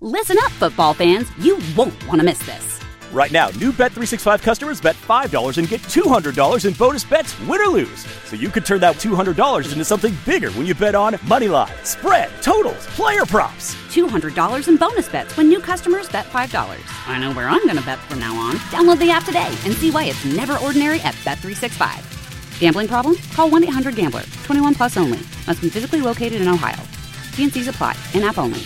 Listen up, football fans. You won't want to miss this. Right now, new Bet365 customers bet $5 and get $200 in bonus bets, win or lose. So you could turn that $200 into something bigger when you bet on money line, spread, totals, player props. $200 in bonus bets when new customers bet $5. I know where I'm going to bet from now on. Download the app today and see why it's never ordinary at Bet365. Gambling problem? Call 1-800-GAMBLER. 21 plus only. Must be physically located in Ohio. T&Cs apply. In-app only.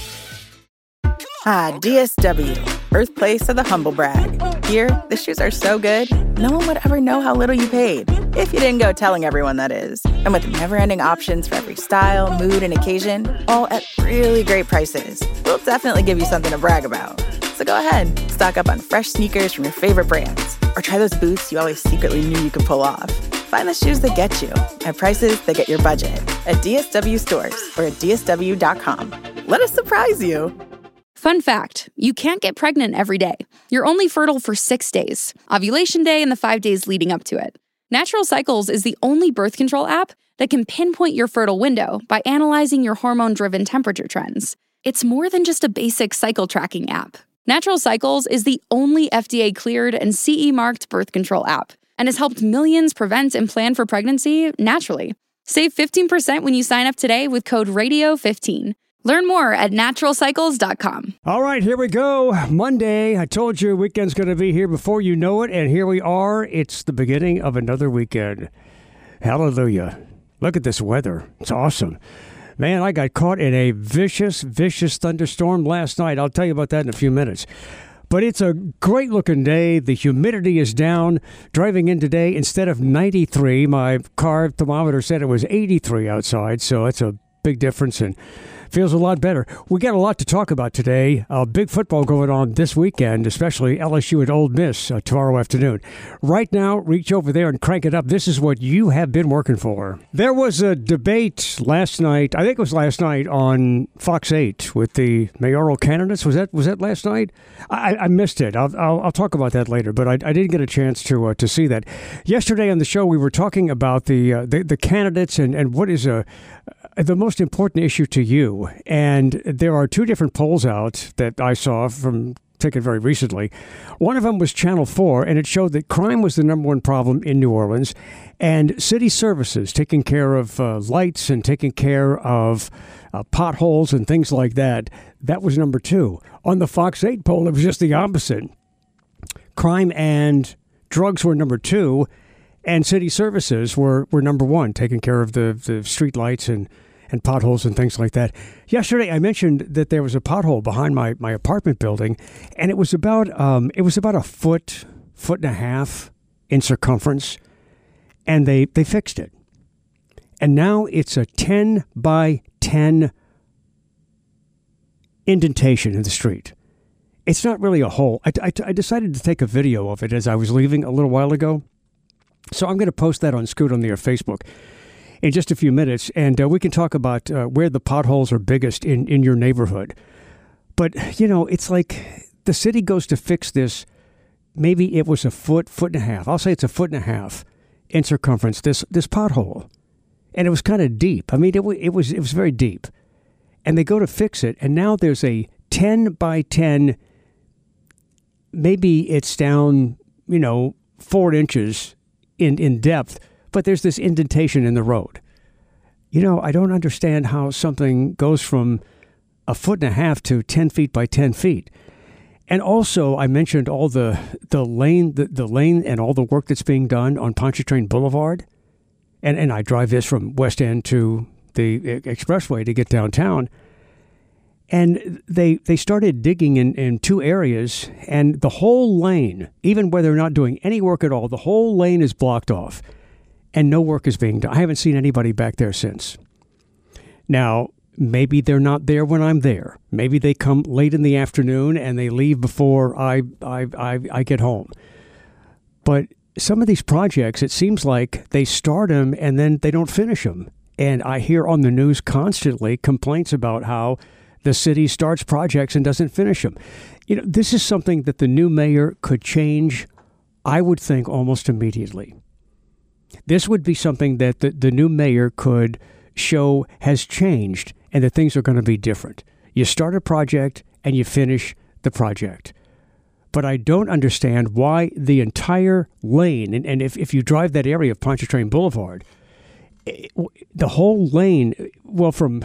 Ah, DSW, birthplace of the humble brag. Here, the shoes are so good, no one would ever know how little you paid. If you didn't go telling everyone, that is. And with never-ending options for every style, mood, and occasion, all at really great prices, we'll definitely give you something to brag about. So go ahead, stock up on fresh sneakers from your favorite brands, or try those boots you always secretly knew you could pull off. Find the shoes that get you at prices that get your budget at DSW stores or at DSW.com. Let us surprise you. Fun fact, you can't get pregnant every day. You're only fertile for 6 days, ovulation day and the 5 days leading up to it. Natural Cycles is the only birth control app that can pinpoint your fertile window by analyzing your hormone-driven temperature trends. It's more than just a basic cycle tracking app. Natural Cycles is the only FDA-cleared and CE-marked birth control app and has helped millions prevent and plan for pregnancy naturally. Save 15% when you sign up today with code RADIO15. Learn more at naturalcycles.com. All right, here we go. Monday. I told you weekend's going to be here before you know it, and here we are. It's the beginning of another weekend. Hallelujah. Look at this weather. It's awesome. Man, I got caught in a vicious thunderstorm last night. I'll tell you about that in a few minutes. But it's a great-looking day. The humidity is down. Driving in today, instead of 93, my car thermometer said it was 83 outside, so that's a big difference, and feels a lot better. We got a lot to talk about today. Big football going on this weekend, especially LSU and Ole Miss tomorrow afternoon. Right now, reach over there and crank it up. This is what you have been working for. There was a debate last night, I think it was last night, on Fox 8 with the mayoral candidates. Was that last night? I missed it. I'll talk about that later, but I didn't get a chance to see that. Yesterday on the show, we were talking about the candidates and what is the most important issue to you. And there are two different polls out that I saw from taken very recently. One of them was Channel 4, and it showed that crime was the number one problem in New Orleans, and city services, taking care of lights and taking care of potholes and things like that, that was number two. On the Fox 8 poll, it was just the opposite. Crime and drugs were number two, and city services were number one, taking care of the street lights and potholes and things like that. Yesterday, I mentioned that there was a pothole behind my apartment building, and it was about a foot and a half in circumference, and they fixed it. And now it's a 10 by 10 indentation in the street. It's not really a hole. I decided to take a video of it as I was leaving a little while ago. So I'm going to post that on Scoot on the Air Facebook in just a few minutes, and we can talk about where the potholes are biggest in your neighborhood. But, you know, it's like the city goes to fix this. Maybe it was a foot and a half. I'll say it's a foot and a half in circumference, this pothole. And it was kind of deep. I mean, it was very deep. And they go to fix it, and now there's a 10 by 10, maybe it's down, 4 inches in depth, but there's this indentation in the road. I don't understand how something goes from a foot and a half to 10 feet by 10 feet. And also, I mentioned all the lane and all the work that's being done on Pontchartrain Boulevard. And I drive this from West End to the expressway to get downtown. And they started digging in two areas, and the whole lane, even where they're not doing any work at all, the whole lane is blocked off, and no work is being done. I haven't seen anybody back there since. Now, maybe they're not there when I'm there. Maybe they come late in the afternoon and they leave before I get home. But some of these projects, it seems like they start them and then they don't finish them. And I hear on the news constantly complaints about how the city starts projects and doesn't finish them. This is something that the new mayor could change, I would think, almost immediately. This would be something that the new mayor could show has changed and that things are going to be different. You start a project and you finish the project. But I don't understand why the entire lane, and if you drive that area of Pontchartrain Boulevard, the whole lane, well, from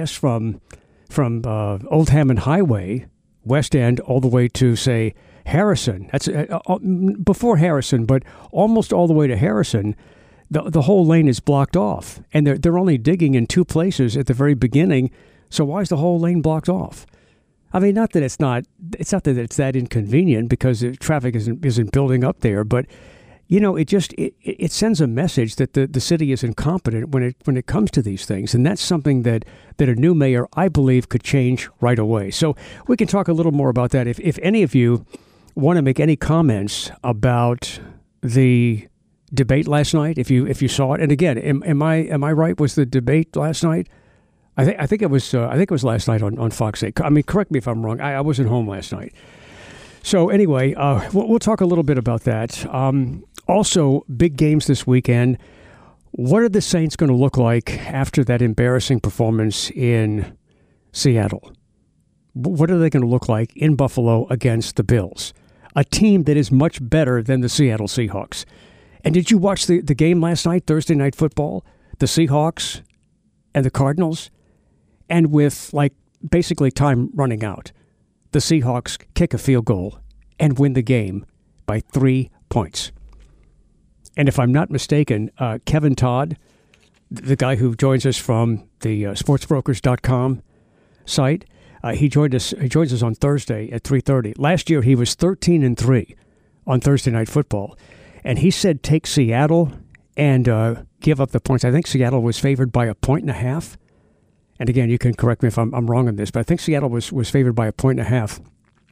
Old Hammond Highway, West End, all the way to, say, Harrison. That's before Harrison, but almost all the way to Harrison, the whole lane is blocked off. And they're only digging in two places at the very beginning, so why is the whole lane blocked off? I mean, not that it's not that it's that inconvenient because the traffic isn't building up there, but it sends a message that the city is incompetent when it comes to these things, and that's something that a new mayor, I believe, could change right away. So we can talk a little more about that. If any of you want to make any comments about the debate last night, if you saw it, and again, am I right? Was the debate last night? I think it was last night on Fox 8. I mean, correct me if I'm wrong. I wasn't home last night. So anyway, we'll talk a little bit about that. Also, big games this weekend. What are the Saints going to look like after that embarrassing performance in Seattle? What are they going to look like in Buffalo against the Bills? A team that is much better than the Seattle Seahawks. And did you watch the game last night, Thursday Night Football? The Seahawks and the Cardinals? And with, basically time running out, the Seahawks kick a field goal and win the game by 3 points. And if I'm not mistaken, Kevin Todd, the guy who joins us from the sportsbrokers.com site, he joins us on Thursday at 3:30. Last year, he was 13-3 on Thursday Night Football. And he said take Seattle and give up the points. I think Seattle was favored by 1.5. And again, you can correct me if I'm wrong on this, but I think Seattle was favored by 1.5.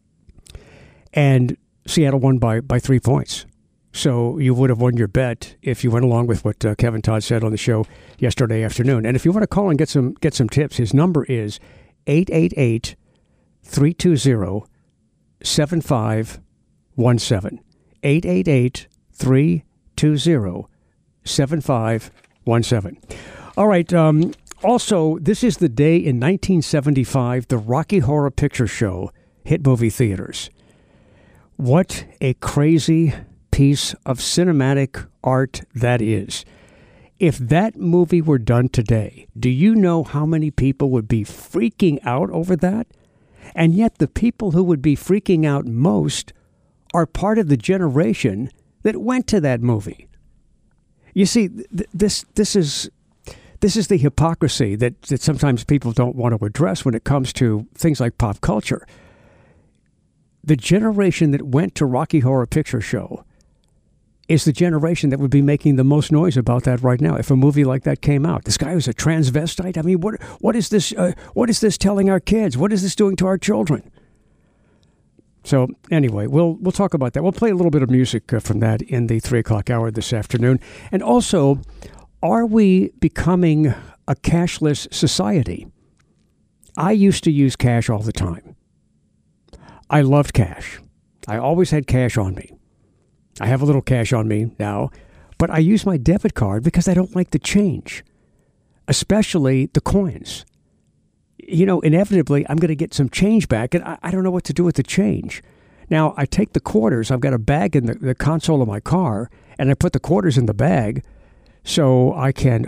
And Seattle won by 3 points. So you would have won your bet if you went along with what Kevin Todd said on the show yesterday afternoon. And if you want to call and get some tips, his number is 888-320-7517. 888-320-7517. All right. Also, this is the day in 1975 the Rocky Horror Picture Show hit movie theaters. What a crazy piece of cinematic art that is. If that movie were done today, do you know how many people would be freaking out over that? And yet the people who would be freaking out most are part of the generation that went to that movie. You see, this is the hypocrisy that sometimes people don't want to address when it comes to things like pop culture. The generation that went to Rocky Horror Picture Show is the generation that would be making the most noise about that right now if a movie like that came out. This guy was a transvestite. I mean, what is this? What is this telling our kids? What is this doing to our children? So anyway, we'll talk about that. We'll play a little bit of music from that in the 3 o'clock hour this afternoon. And also, are we becoming a cashless society? I used to use cash all the time. I loved cash. I always had cash on me. I have a little cash on me now, but I use my debit card because I don't like the change, especially the coins. Inevitably, I'm going to get some change back, and I don't know what to do with the change. Now, I take the quarters. I've got a bag in the console of my car, and I put the quarters in the bag so I can,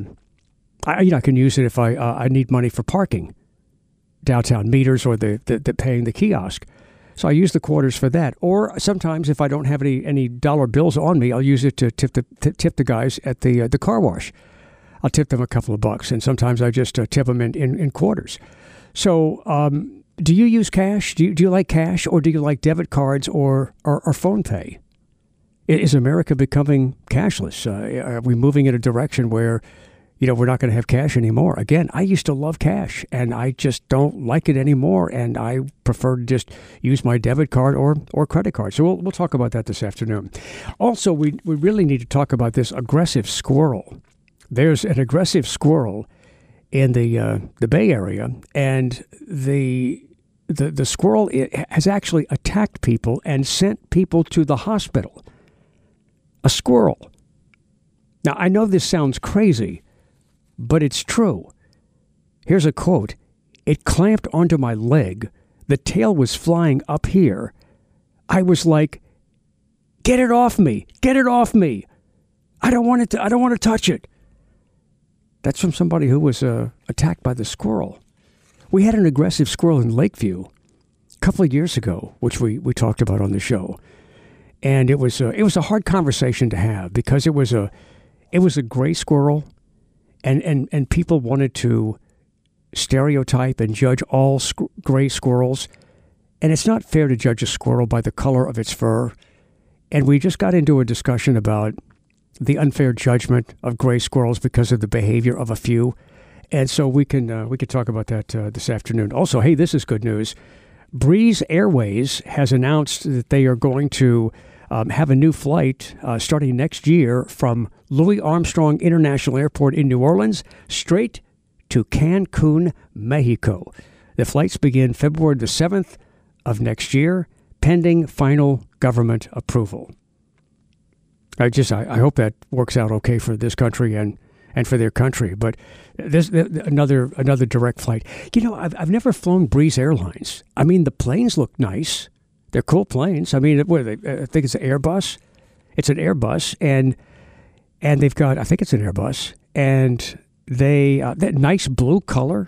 I can use it if I need money for parking, downtown meters or the paying the kiosk. So I use the quarters for that. Or sometimes if I don't have any dollar bills on me, I'll use it to tip the guys at the car wash. I'll tip them a couple of bucks, and sometimes I just tip them in quarters. So do you use cash? Do you like cash, or do you like debit cards or phone pay? Is America becoming cashless? Are we moving in a direction where we're not going to have cash anymore? Again, I used to love cash, and I just don't like it anymore, and I prefer to just use my debit card or credit card. So we'll talk about that this afternoon. Also, we really need to talk about this aggressive squirrel. There's an aggressive squirrel in the Bay Area, and the squirrel has actually attacked people and sent people to the hospital. A squirrel. Now, I know this sounds crazy, but it's true. Here's a quote. "It clamped onto my leg. the tail was flying up here. I was like, get it off me. Get it off me. I don't want to touch it. That's from somebody who was attacked by the squirrel. We had an aggressive squirrel in Lakeview a couple of years ago, which we talked about on the show. And it was a hard conversation to have because it was a gray squirrel, and people wanted to stereotype and judge all gray squirrels. And it's not fair to judge a squirrel by the color of its fur. And we just got into a discussion about the unfair judgment of gray squirrels because of the behavior of a few. And so we can talk about that this afternoon. Also, hey, this is good news. Breeze Airways has announced that they are going to have a new flight starting next year from Louis Armstrong International Airport in New Orleans straight to Cancun, Mexico. The flights begin February the 7th of next year, pending final government approval. I hope that works out okay for this country and for their country. But this another direct flight. You know, I've never flown Breeze Airlines. I mean, the planes look nice. They're cool planes. I mean, I think it's an Airbus. It's an Airbus, and they've got, I think it's an Airbus, and that nice blue color,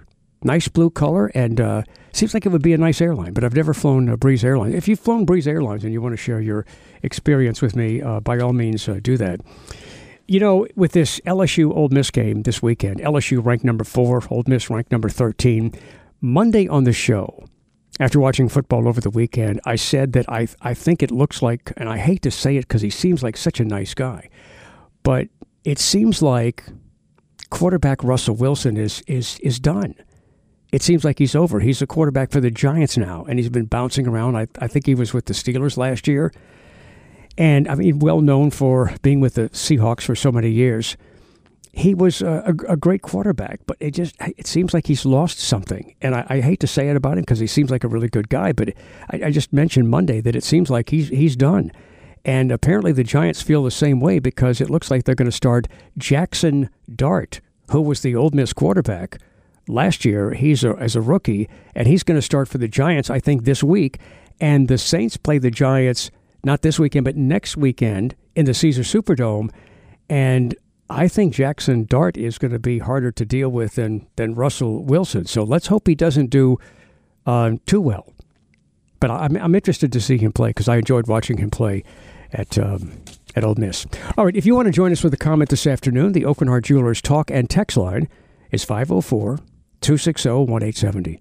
and seems like it would be a nice airline. But I've never flown Breeze Airlines. If you've flown Breeze Airlines and you want to share your experience with me, by all means, do that. You know, with this LSU Ole Miss game this weekend, LSU ranked number 4, Ole Miss ranked number 13. Monday on the show, after watching football over the weekend, I said that I think it looks like, and I hate to say it because he seems like such a nice guy, but it seems like quarterback Russell Wilson is done. It seems like he's over. He's a quarterback for the Giants now, and he's been bouncing around. I think he was with the Steelers last year. And, I mean, well known for being with the Seahawks for so many years. He was a great quarterback, but it seems like he's lost something. And I hate to say it about him because he seems like a really good guy, but I just mentioned Monday that it seems like he's done. And apparently the Giants feel the same way because it looks like they're going to start Jackson Dart, who was the Ole Miss quarterback last year. He's as a rookie, and he's going to start for the Giants, I think, this week. And the Saints play the Giants not this weekend, but next weekend in the Caesar Superdome. And I think Jackson Dart is going to be harder to deal with than Russell Wilson. So let's hope he doesn't do too well. But I'm interested to see him play because I enjoyed watching him play at Ole Miss. All right, if you want to join us with a comment this afternoon, the Oak and Hart Jewelers talk and text line is 504-260-1870.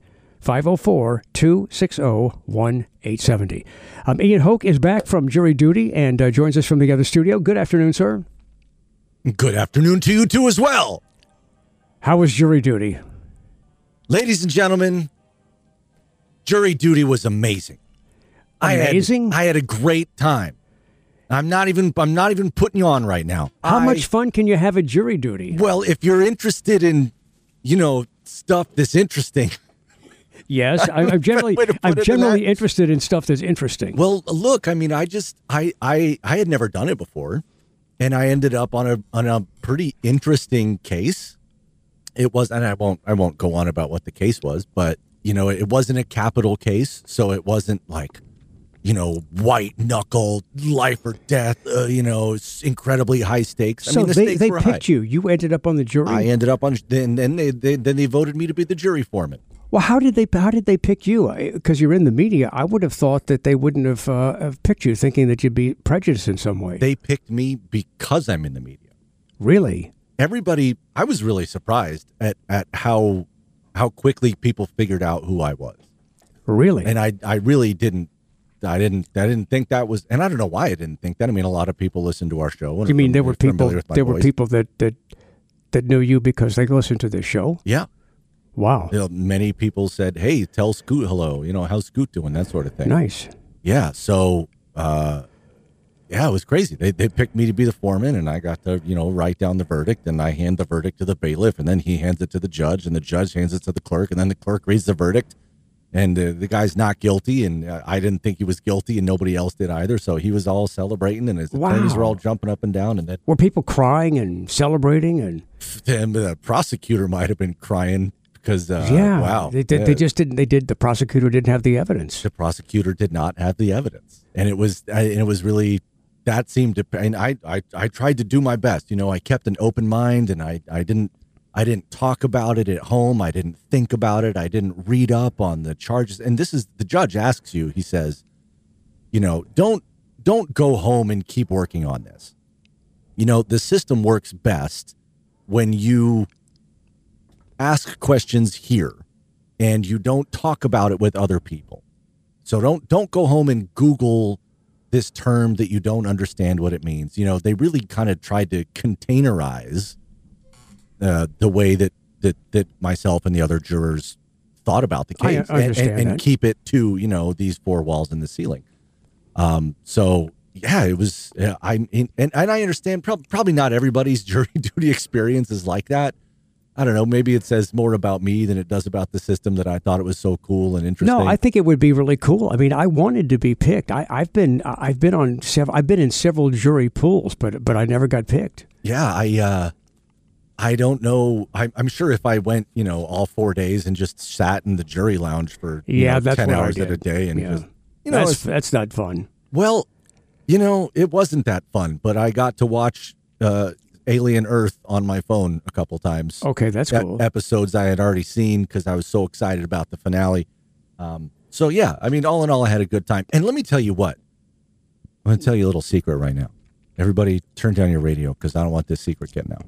504-260-1870. Ian Hoke is back from jury duty and joins us from the other studio. Good afternoon, sir. Good afternoon to you, too, as well. How was jury duty? Ladies and gentlemen, jury duty was amazing. Amazing? I had a great time. I'm not even putting you on right now. How much fun can you have at jury duty? Well, if you're interested in, stuff that's interesting. Yes, I'm generally interested in stuff that's interesting. Well, look, I mean, I had never done it before, and I ended up on a pretty interesting case. It was, and I won't go on about what the case was, but it wasn't a capital case, so it wasn't like, white knuckle, life or death, incredibly high stakes. So I mean, the stakes they were picked high. you. You ended up on the jury. I ended up on, then they voted me to be the jury foreman. Well, how did they pick you? Because you're in the media. I would have thought that they wouldn't have picked you, thinking that you'd be prejudiced in some way. They picked me because I'm in the media. Really? Everybody, I was really surprised at how quickly people figured out who I was. Really? And I really didn't. I didn't think that was, and I don't know why I didn't think that. I mean, a lot of people listen to our show. And you mean there were people that knew you because they listened to this show? Yeah. Wow. Many people said, "Hey, tell Scoot hello. How's Scoot doing?" That sort of thing. Nice. Yeah. So, it was crazy. They picked me to be the foreman, and I got to write down the verdict, and I hand the verdict to the bailiff, and then he hands it to the judge, and the judge hands it to the clerk, and then the clerk reads the verdict, and the guy's not guilty, and I didn't think he was guilty, and nobody else did either. So he was all celebrating, and his attorneys were all jumping up and down, and were people crying and celebrating, and the prosecutor might have been crying. because wow, they just didn't. The prosecutor didn't have the evidence. The prosecutor did not have the evidence, and it was really, that seemed to. And I tried to do my best. I kept an open mind, and I didn't talk about it at home. I didn't think about it. I didn't read up on the charges. And this is, the judge asks you. He says, don't go home and keep working on this. The system works best when you ask questions here and you don't talk about it with other people. So don't go home and Google this term that you don't understand what it means. They really kind of tried to containerize the way that myself and the other jurors thought about the case and keep it to, these four walls and the ceiling. So yeah, it was, I understand probably not everybody's jury duty experience is like that. I don't know. Maybe it says more about me than it does about the system, that I thought it was so cool and interesting. No, I think it would be really cool. I mean, I wanted to be picked. I've been in several jury pools, but I never got picked. Yeah, I don't know. I'm sure if I went, all 4 days and just sat in the jury lounge for 10 hours at a day, and that's not fun. Well, it wasn't that fun, but I got to watch Alien Earth on my phone a couple times. Okay, that's cool. Episodes I had already seen because I was so excited about the finale. So yeah, I mean, all in all, I had a good time. And let me tell you what. I'm going to tell you a little secret right now. Everybody turn down your radio because I don't want this secret getting out.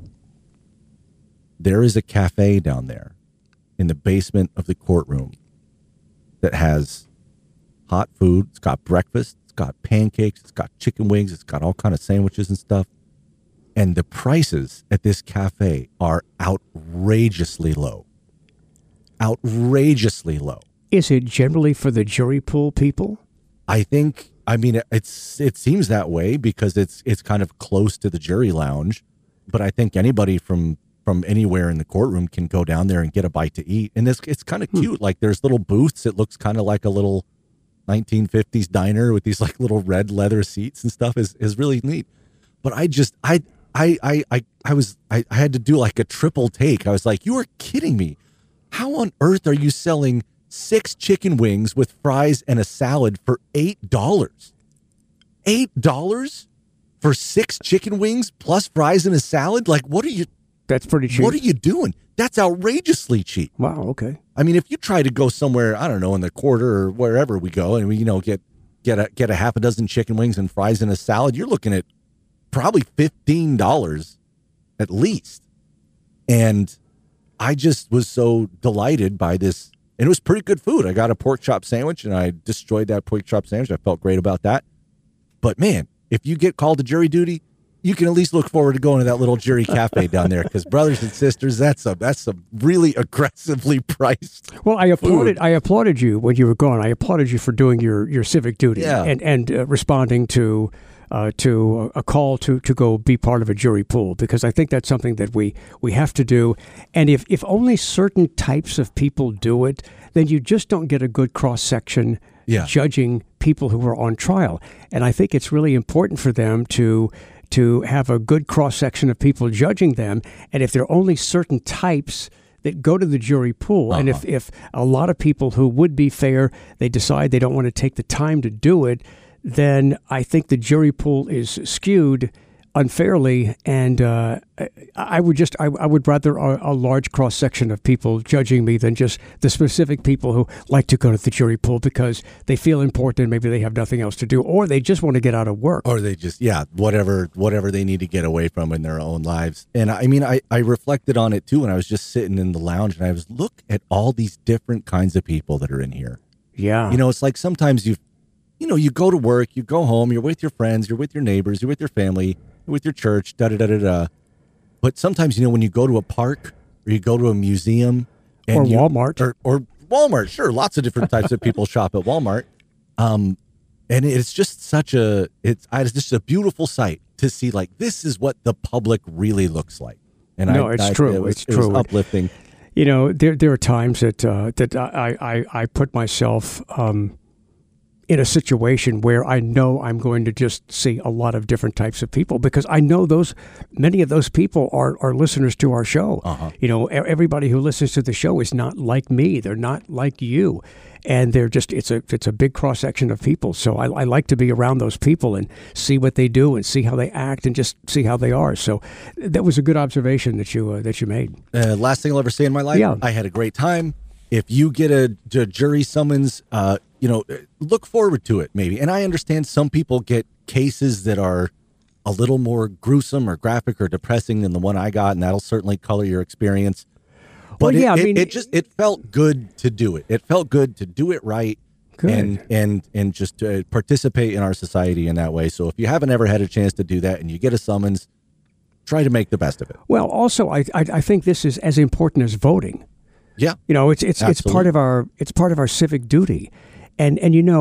There is a cafe down there in the basement of the courtroom that has hot food. It's got breakfast. It's got pancakes. It's got chicken wings. It's got all kind of sandwiches and stuff. And the prices at this cafe are outrageously low. Outrageously low. Is it generally for the jury pool people? I mean, it seems that way because it's kind of close to the jury lounge. But I think anybody from anywhere in the courtroom can go down there and get a bite to eat. And it's kind of cute. Like there's little booths. It looks kind of like a little 1950s diner with these like little red leather seats and stuff is really neat. But I had to do like a triple take. I was like, you are kidding me. How on earth are you selling 6 chicken wings with fries and a salad for $8? $8 for 6 chicken wings plus fries and a salad? Like, what are you? That's pretty cheap. What are you doing? That's outrageously cheap. Wow. Okay. I mean, if you try to go somewhere, I don't know, in the Quarter or wherever we go, and we, get a half a dozen chicken wings and fries and a salad, you're looking at probably $15 at least. And I just was so delighted by this. And it was pretty good food. I got a pork chop sandwich and I destroyed that pork chop sandwich. I felt great about that. But man, if you get called to jury duty, you can at least look forward to going to that little jury cafe down there, because brothers and sisters, that's a really aggressively priced. Well, I applauded you when you were gone. I applauded you for doing your civic duty and responding to a call to go be part of a jury pool, because I think that's something that we have to do. And if only certain types of people do it, then you just don't get a good cross section judging people who are on trial. And I think it's really important for them to have a good cross-section of people judging them. And if there are only certain types that go to the jury pool, and if a lot of people who would be fair, they decide they don't want to take the time to do it, then I think the jury pool is skewed unfairly. And I would rather a large cross-section of people judging me than just the specific people who like to go to the jury pool because they feel important, maybe they have nothing else to do, or they just want to get out of work. Or they just, whatever they need to get away from in their own lives. And I mean, I reflected on it too when I was just sitting in the lounge, and I was, look at all these different kinds of people that are in here. Yeah. It's like sometimes you go to work, you go home, you're with your friends, you're with your neighbors, you're with your family, with your church, da-da-da-da-da. But sometimes, when you go to a park or you go to a museum. Or Walmart. Or Walmart, sure. Lots of different types of people shop at Walmart. And it's just it's just a beautiful sight to see, like, this is what the public really looks like. And it's true. It was uplifting. There are times that I put myself in a situation where I know I'm going to just see a lot of different types of people, because I know many of those people are listeners to our show. You know, everybody who listens to the show is not like me. They're not like you. And they're just, it's a big cross section of people. So I like to be around those people and see what they do and see how they act and just see how they are. So that was a good observation that you made. Last thing I'll ever say in my life, I had a great time. If you get a jury summons, look forward to it maybe. And I understand some people get cases that are a little more gruesome or graphic or depressing than the one I got, and that'll certainly color your experience. But it felt good to do it. It felt good to do it right. Good. And just to participate in our society in that way. So if you haven't ever had a chance to do that and you get a summons, try to make the best of it. Well, also, I think this is as important as voting. Yeah, you know, it's part of our civic duty, and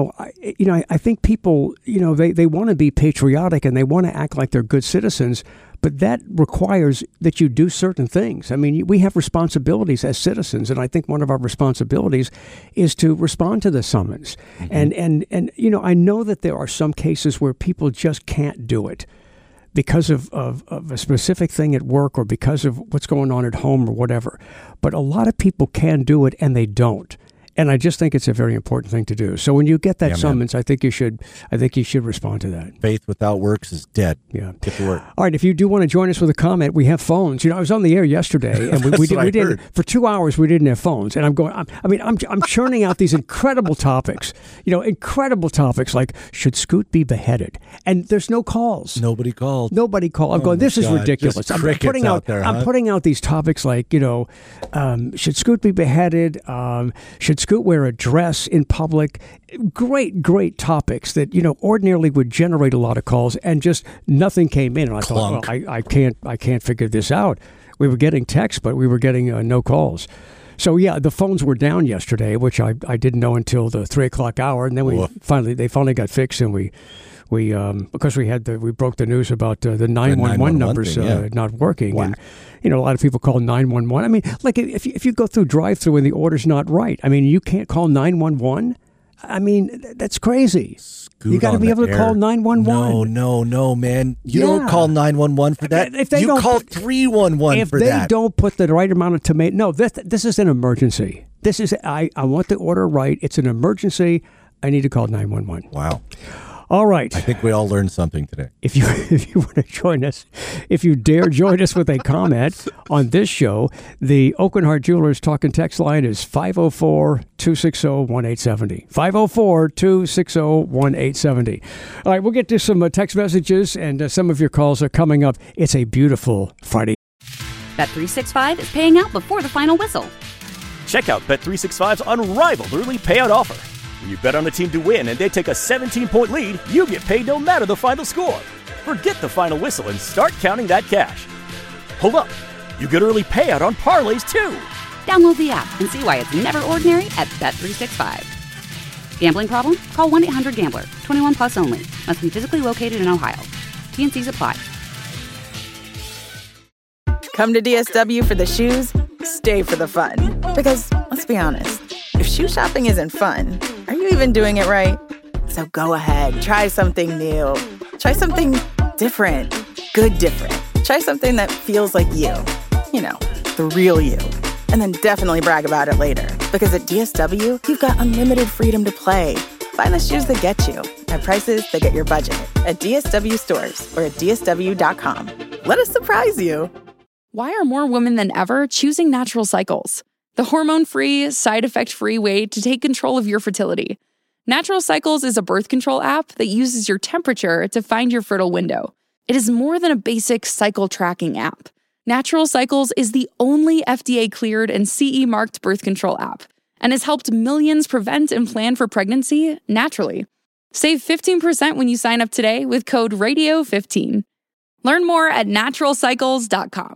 I think people, you know, they want to be patriotic and they want to act like they're good citizens, but that requires that you do certain things. I mean, we have responsibilities as citizens, and I think one of our responsibilities is to respond to the summons. Mm-hmm. And you know, I know that there are some cases where people just can't do it because of a specific thing at work or because of what's going on at home or whatever. But a lot of people can do it and they don't. And I just think it's a very important thing to do. So when you get that summons, I think you should respond to that. Faith without works is dead. Yeah. Get to work. All right. If you do want to join us with a comment, we have phones. You know, I was on the air yesterday, and we did for 2 hours. We didn't have phones, and I'm churning out these incredible topics. You know, incredible topics like, should Scoot be beheaded? And there's no calls. Nobody called. I'm going, this is ridiculous. I'm putting out these topics like, you know, should Scoot be beheaded? Should Scoot wear a dress in public? Great topics that, you know, ordinarily would generate a lot of calls, and just nothing came in. And I thought, well, I can't figure this out. We were getting texts, but we were getting no calls. So yeah, the phones were down yesterday, which I didn't know until the 3:00 hour, and then they finally got fixed, and we because we broke the news about the 911 numbers not working. Whack. And you know, a lot of people call 911. I mean, like if you go through drive-through and the order's not right, I mean, you can't call 911. I mean, that's crazy. You got to be able to call 911. No, man. You don't call 911 for that. You call 311 for that. If they don't put the right amount of tomato. No, this is an emergency. This is I want the order right. It's an emergency. I need to call 911. Wow. All right. I think we all learned something today. If you want to join us, if you dare join us with a comment on this show, the Oakland Heart Jewelers talk and text line is 504-260-1870. 504-260-1870. All right, we'll get to some text messages, and some of your calls are coming up. It's a beautiful Friday. Bet365 is paying out before the final whistle. Check out Bet365's unrivaled early payout offer. When you bet on a team to win and they take a 17-point lead, you get paid no matter the final score. Forget the final whistle and start counting that cash. Hold up. You get early payout on parlays, too. Download the app and see why it's never ordinary at Bet365. Gambling problem? Call 1-800-GAMBLER. 21 plus only. Must be physically located in Ohio. T&Cs apply. Come to DSW for the shoes, stay for the fun. Because, let's be honest, if shoe shopping isn't fun, are you even doing it right? So go ahead, try something new. Try something different. Good different. Try something that feels like you. You know, the real you. And then definitely brag about it later. Because at DSW, you've got unlimited freedom to play. Find the shoes that get you at prices that get your budget at DSW stores or at DSW.com. Let us surprise you. Why are more women than ever choosing Natural Cycles? The hormone-free, side-effect-free way to take control of your fertility. Natural Cycles is a birth control app that uses your temperature to find your fertile window. It is more than a basic cycle tracking app. Natural Cycles is the only FDA-cleared and CE-marked birth control app and has helped millions prevent and plan for pregnancy naturally. Save 15% when you sign up today with code RADIO15. Learn more at naturalcycles.com.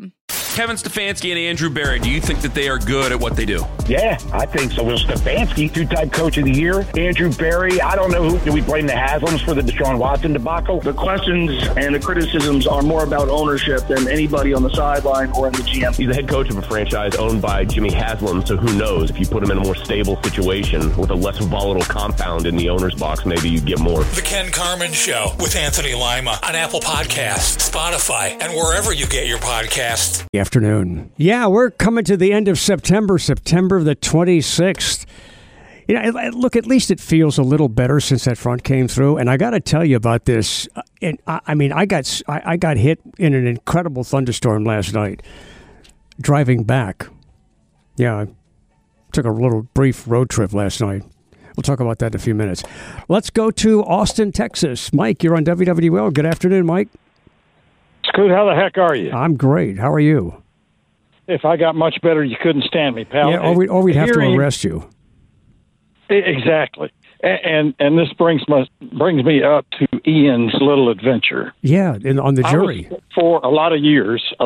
Kevin Stefanski and Andrew Berry, do you think that they are good at what they do? Yeah, I think so. Well, Stefanski, two-time coach of the year. Andrew Berry, I don't know who. Do we blame the Haslams for the Deshaun Watson debacle? The questions and the criticisms are more about ownership than anybody on the sideline or in the GM. He's the head coach of a franchise owned by Jimmy Haslam, so who knows? If you put him in a more stable situation with a less volatile compound in the owner's box, maybe you'd get more. The Ken Carman Show with Anthony Lima on Apple Podcasts, Spotify, and wherever you get your podcasts. Afternoon. Yeah, we're coming to the end of September the 26th. You know, look, at least it feels a little better since that front came through. And I got to tell you about this. And I got hit in an incredible thunderstorm last night driving back. Yeah, I took a little brief road trip last night. We'll talk about that in a few minutes. Let's go to Austin, Texas. Mike, you're on WWL. Good afternoon, Mike. Scoot, how the heck are you? I'm great. How are you? If I got much better, you couldn't stand me, pal. Yeah, or we'd have to arrest you. Exactly. And this brings me up to Ian's little adventure. Yeah, on the jury. I was, for a lot of years, a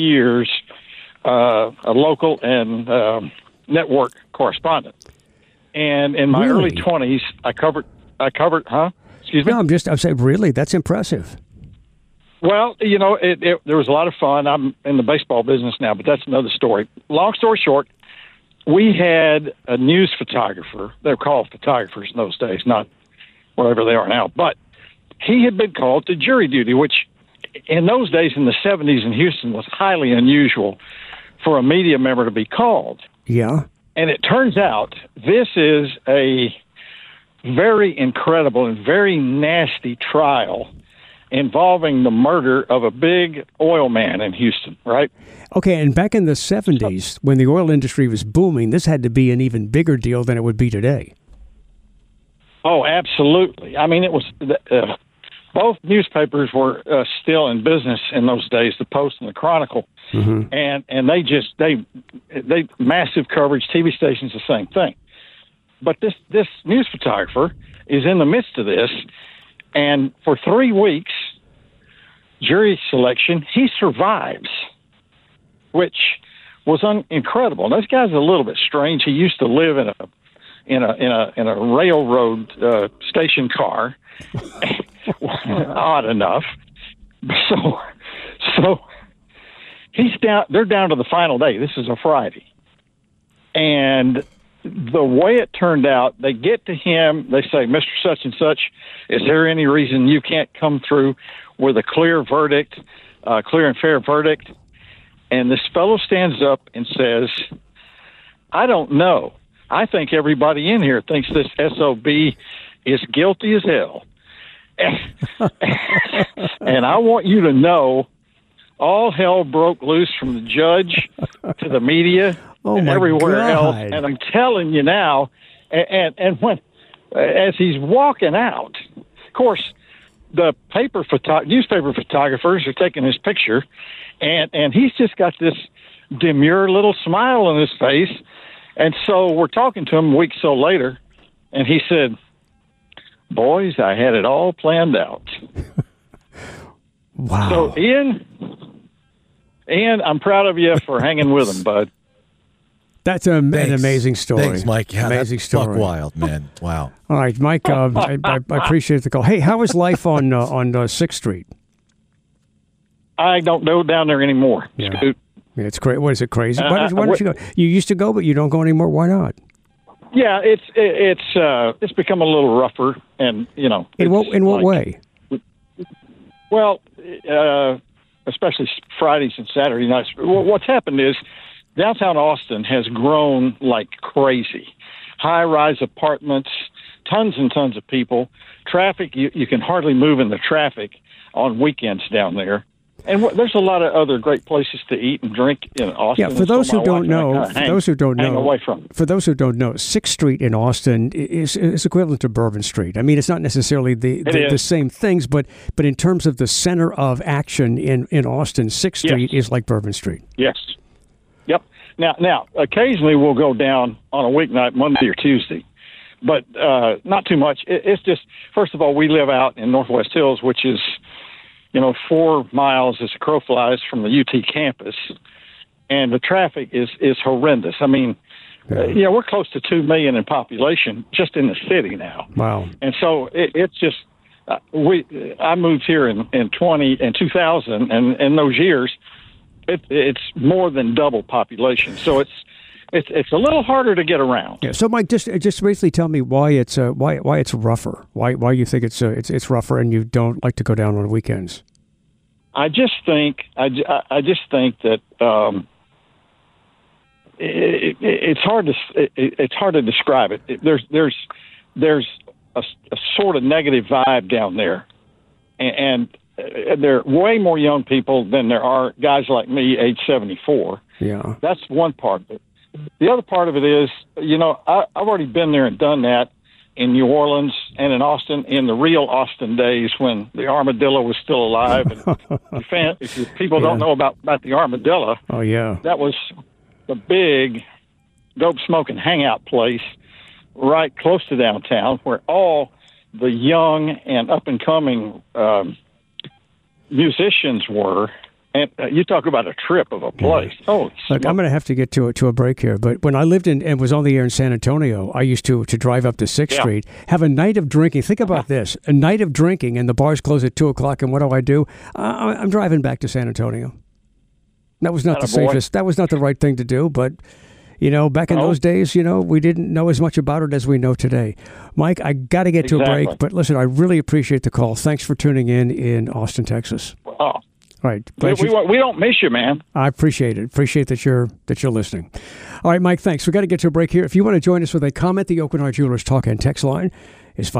local and network correspondent. And in my early 20s, I covered, Excuse me? No, I'm saying, really, that's impressive. Well, you know, there was a lot of fun. I'm in the baseball business now, but that's another story. Long story short, we had a news photographer. They're called photographers in those days, not whatever they are now. But he had been called to jury duty, which in those days in the 70s in Houston was highly unusual for a media member to be called. Yeah. And it turns out this is a very incredible and very nasty trial involving the murder of a big oil man in Houston, right? Okay, and back in the 70s, when the oil industry was booming, this had to be an even bigger deal than it would be today. Oh, absolutely. I mean, it was both newspapers were still in business in those days, the Post and the Chronicle, and they massive coverage. TV stations, the same thing. But this news photographer is in the midst of this. And for 3 weeks, jury selection, he survives, which was incredible. This guy's a little bit strange. He used to live in a railroad station car, odd enough. So he's down. They're down to the final day. This is a Friday, and the way it turned out, they get to him, they say, Mr. Such and Such, is there any reason you can't come through with a clear verdict, clear and fair verdict? And this fellow stands up and says, I don't know. I think everybody in here thinks this SOB is guilty as hell. And I want you to know all hell broke loose from the judge to the media and everywhere else. And I'm telling you now, and when as he's walking out, of course, the newspaper photographers are taking his picture, and he's just got this demure little smile on his face. And so we're talking to him a week or so later, and he said, boys, I had it all planned out. Wow. So, Ian, I'm proud of you for hanging with him, bud. That's an amazing story. Thanks, Mike. Yeah, amazing story. Buck wild, man. Wow. All right, Mike, I appreciate the call. Hey, how is life on 6th Street? I don't go down there anymore. Yeah. Yeah, it's crazy. What is it, crazy? Why don't you go? You used to go, but you don't go anymore. Why not? Yeah, it's become a little rougher, and you know. In what way? Well, especially Fridays and Saturday nights. What's happened is downtown Austin has grown like crazy. High-rise apartments, tons and tons of people. Traffic, you can hardly move in the traffic on weekends down there. And there's a lot of other great places to eat and drink in Austin. Yeah, for those who don't know, 6th Street in Austin is equivalent to Bourbon Street. I mean, it's not necessarily the same things, but in terms of the center of action in Austin, 6th Street is like Bourbon Street. Yes. Yep. Now, occasionally we'll go down on a weeknight, Monday or Tuesday, but not too much. It's just, first of all, we live out in Northwest Hills, which is 4 miles as a crow flies from the UT campus. and the traffic is horrendous. I mean, we're close to 2 million in population just in the city now. Wow. And so it's just I moved here in 2000, and in those years, it's more than double population. So it's a little harder to get around. Yeah. So, Mike, just basically tell me why it's rougher. Why you think it's rougher, and you don't like to go down on weekends. I just think that it's hard to describe it. There's a sort of negative vibe down there, and there are way more young people than there are guys like me, age 74. Yeah, that's one part of it. The other part of it is, I've already been there and done that in New Orleans and in Austin in the real Austin days when the armadillo was still alive. And if people don't know about the armadillo, that was the big dope smoking hangout place right close to downtown where all the young and up and coming musicians were. And you talk about a trip of a place. Oh, look, I'm going to have to get to a break here. But when I lived in and was on the air in San Antonio, I used to drive up to 6th Street, have a night of drinking. Think about this: a night of drinking, and the bars close at 2:00. And what do? I'm driving back to San Antonio. That was not the safest. That was not the right thing to do. But back in those days, we didn't know as much about it as we know today. Mike, I got to get to a break. But listen, I really appreciate the call. Thanks for tuning in Austin, Texas. Oh. All right. We don't miss you, man. I appreciate it. Appreciate that you're listening. All right, Mike, thanks. We got to get to a break here. If you want to join us with a comment, the Aucoin Hart Jewelers talk and text line is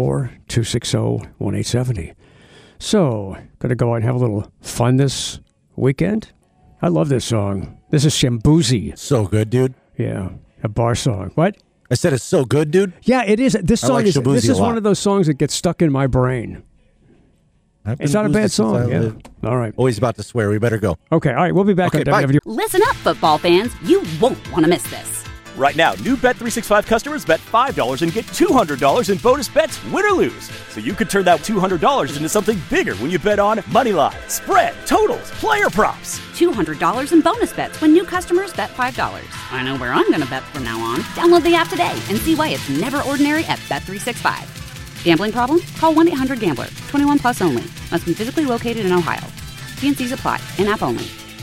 504-260-1870. So, going to go out and have a little fun this weekend. I love this song. This is Shambuzi. So good, dude. Yeah, a bar song. What? I said it's so good, dude. Yeah, it is. This song like this is one of those songs that gets stuck in my brain. It's not a bad song. Yeah. All right. Always about to swear. We better go. Okay. All right. We'll be back on WW. Listen up, football fans. You won't want to miss this. Right now, new Bet365 customers bet $5 and get $200 in bonus bets, win or lose. So you could turn that $200 into something bigger when you bet on money line, spread, totals, player props. $200 in bonus bets when new customers bet $5. I know where I'm going to bet from now on. Download the app today and see why it's never ordinary at Bet365. Gambling problem? Call 1-800-GAMBLER. 21 plus only. Must be physically located in Ohio. T&Cs apply. In-app only.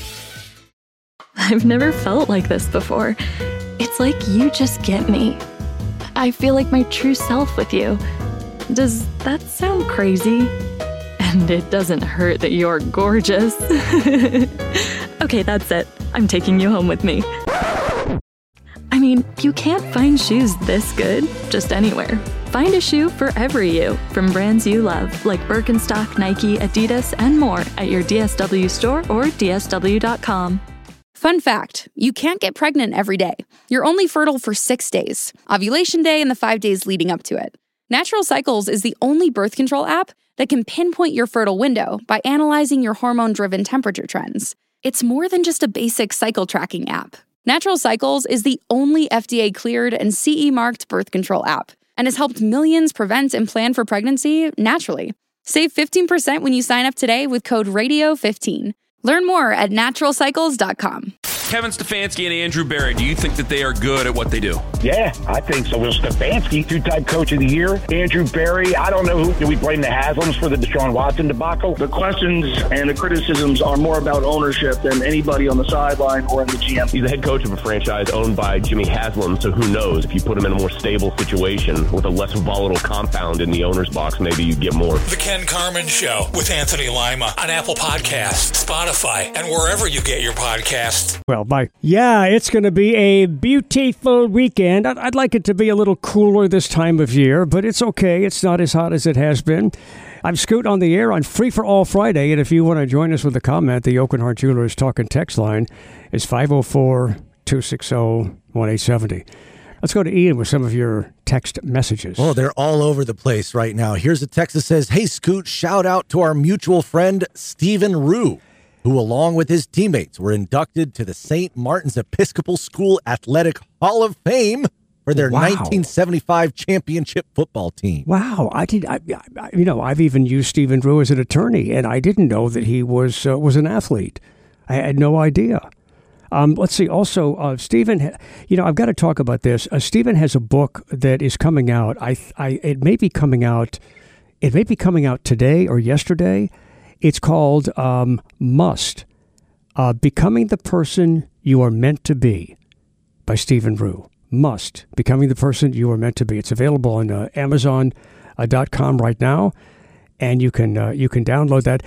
I've never felt like this before. It's like you just get me. I feel like my true self with you. Does that sound crazy? And it doesn't hurt that you're gorgeous. Okay, that's it. I'm taking you home with me. I mean, you can't find shoes this good just anywhere. Find a shoe for every you from brands you love, like Birkenstock, Nike, Adidas, and more at your DSW store or DSW.com. Fun fact, you can't get pregnant every day. You're only fertile for 6 days, ovulation day and the 5 days leading up to it. Natural Cycles is the only birth control app that can pinpoint your fertile window by analyzing your hormone-driven temperature trends. It's more than just a basic cycle tracking app. Natural Cycles is the only FDA-cleared and CE-marked birth control app and has helped millions prevent and plan for pregnancy naturally. Save 15% when you sign up today with code RADIO15. Learn more at naturalcycles.com. Kevin Stefanski and Andrew Berry, do you think that they are good at what they do? Yeah, I think so. Will Stefanski, two-time coach of the year. Andrew Berry, I don't know who. Do we blame the Haslams for the Deshaun Watson debacle? The questions and the criticisms are more about ownership than anybody on the sideline or in the GM. He's the head coach of a franchise owned by Jimmy Haslam, so who knows? If you put him in a more stable situation with a less volatile compound in the owner's box, maybe you get more. The Ken Carman Show with Anthony Lima on Apple Podcasts, Spotify, and wherever you get your podcasts. Well, bye. Yeah, it's going to be a beautiful weekend. I'd like it to be a little cooler this time of year, but it's okay. It's not as hot as it has been. I'm Scoot on the air on Free for All Friday, and if you want to join us with a comment, the Aucoin Hart Jewelers talk and text line is 504-260-1870. Let's go to Ian with some of your text messages. Oh, they're all over the place right now. Here's a text that says, "Hey, Scoot, shout out to our mutual friend, Stephen Rue, who, along with his teammates, were inducted to the St. Martin's Episcopal School Athletic Hall of Fame for their 1975 championship football team." Wow. I've even used Stephen Rue as an attorney, and I didn't know that he was an athlete. I had no idea. Let's see. Also, Stephen, I've got to talk about this. Stephen has a book that is coming out. It may be coming out. It may be coming out today or yesterday. It's called Must: Becoming the Person You Are Meant to Be by Stephen Rue. Must: Becoming the Person You Are Meant to Be. It's available on Amazon.com right now, and you can download that.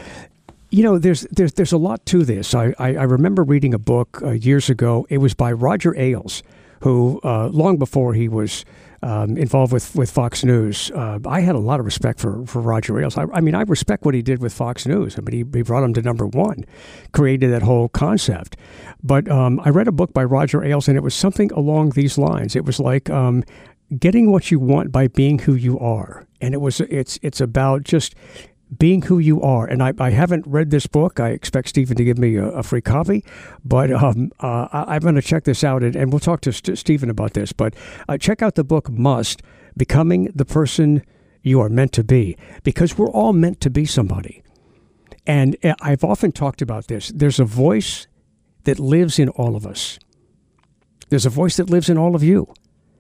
There's a lot to this. I remember reading a book years ago. It was by Roger Ailes, who long before he was involved with Fox News, I had a lot of respect for Roger Ailes. I respect what he did with Fox News. He brought him to #1, created that whole concept. But I read a book by Roger Ailes, and it was something along these lines. It was like getting what you want by being who you are, and it's about just being who you are. And I haven't read this book. I expect Stephen to give me a free copy, but I'm going to check this out, and we'll talk to Stephen about this. But check out the book Must: Becoming the Person You Are Meant to Be, because we're all meant to be somebody. And I've often talked about this. There's a voice that lives in all of us. There's a voice that lives in all of you.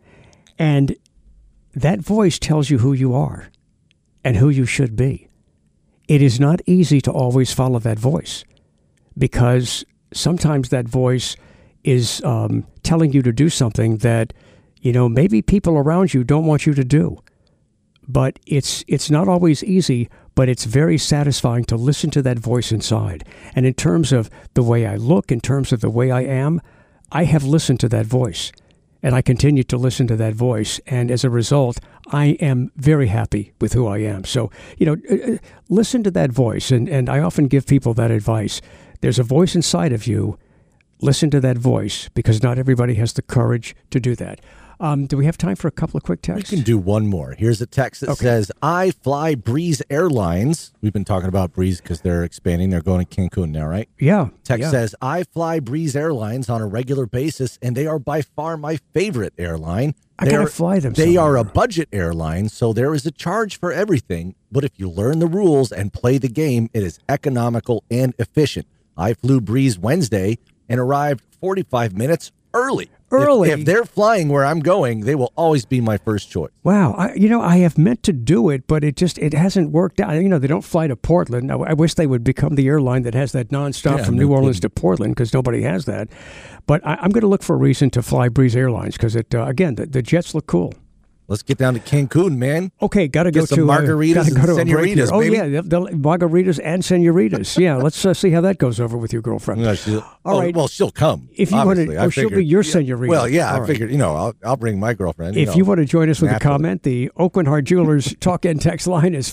And that voice tells you who you are and who you should be. It is not easy to always follow that voice, because sometimes that voice is telling you to do something that, maybe people around you don't want you to do. But it's not always easy, but it's very satisfying to listen to that voice inside. And in terms of the way I look, in terms of the way I am, I have listened to that voice. And I continue to listen to that voice. And as a result, I am very happy with who I am. So, listen to that voice. And I often give people that advice. There's a voice inside of you. Listen to that voice, because not everybody has the courage to do that. Do we have time for a couple of quick texts? We can do one more. Here's a text that says, I fly Breeze Airlines. We've been talking about Breeze because they're expanding. They're going to Cancun now, right? Yeah. Text says, I fly Breeze Airlines on a regular basis, and they are by far my favorite airline. I got to fly them They somewhere. are a budget airline, so there is a charge for everything. But if you learn the rules and play the game, it is economical and efficient. I flew Breeze Wednesday and arrived 45 minutes early. If they're flying where I'm going, they will always be my first choice. Wow. I have meant to do it, but it hasn't worked out. They don't fly to Portland. I wish they would become the airline that has that nonstop from New Orleans to Portland, because nobody has that. But I'm going to look for a reason to fly Breeze Airlines, because the jets look cool. Let's get down to Cancun, man. Okay, got to go to some margaritas and senoritas, Oh, baby. yeah, the margaritas and senoritas. Yeah, let's see how that goes over with your girlfriend. No, all right. Well, she'll come. If you want to, she'll be your senorita. Well, yeah, All I figured, I'll bring my girlfriend. If you want to join us with a comment, the Oakland Heart Jewelers talk and text line is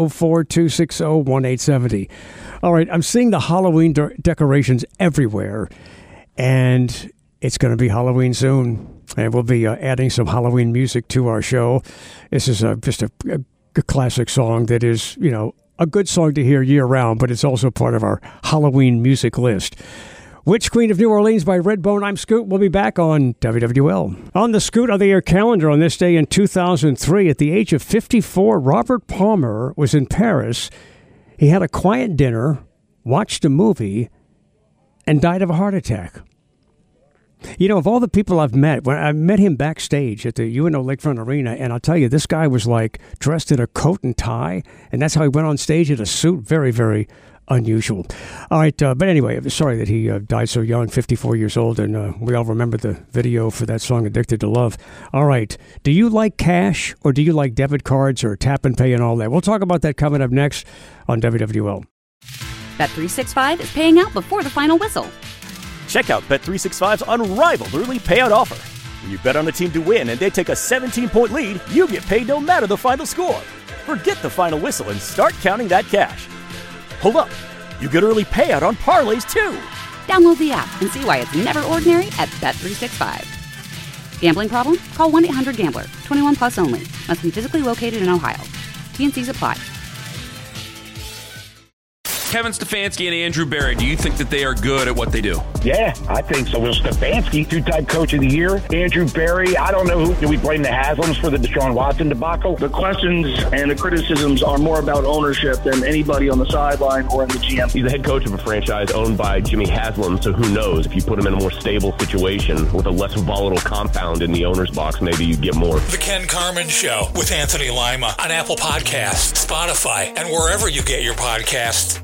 504-260-1870. All right, I'm seeing the Halloween decorations everywhere, and it's going to be Halloween soon. And we'll be adding some Halloween music to our show. This is just a classic song that is, a good song to hear year-round, but it's also part of our Halloween music list. Witch Queen of New Orleans by Redbone. I'm Scoot. We'll be back on WWL. On the Scoot on the Air calendar on this day in 2003, at the age of 54, Robert Palmer was in Paris. He had a quiet dinner, watched a movie, and died of a heart attack. Of all the people I've met, when I met him backstage at the UNO Lakefront Arena, and I'll tell you, this guy was like dressed in a coat and tie, and that's how he went on stage in a suit. Very, very unusual. All right, but anyway, sorry that he died so young, 54 years old, and we all remember the video for that song, Addicted to Love. All right, do you like cash, or do you like debit cards, or tap and pay and all that? We'll talk about that coming up next on WWL. Bet365 is paying out before the final whistle. Check out Bet365's unrivaled early payout offer. When you bet on a team to win and they take a 17-point lead, you get paid no matter the final score. Forget the final whistle and start counting that cash. Hold up. You get early payout on parlays, too. Download the app and see why it's never ordinary at Bet365. Gambling problem? Call 1-800-GAMBLER. 21 plus only. Must be physically located in Ohio. T&Cs apply. Kevin Stefanski and Andrew Berry, do you think that they are good at what they do? Yeah, I think so. Will Stefanski, two-time coach of the year. Andrew Berry, I don't know who. Do we blame the Haslams for the Deshaun Watson debacle? The questions and the criticisms are more about ownership than anybody on the sideline or in the GM. He's the head coach of a franchise owned by Jimmy Haslam, so who knows? If you put him in a more stable situation with a less volatile compound in the owner's box, maybe you get more. The Ken Carman Show with Anthony Lima on Apple Podcasts, Spotify, and wherever you get your podcasts.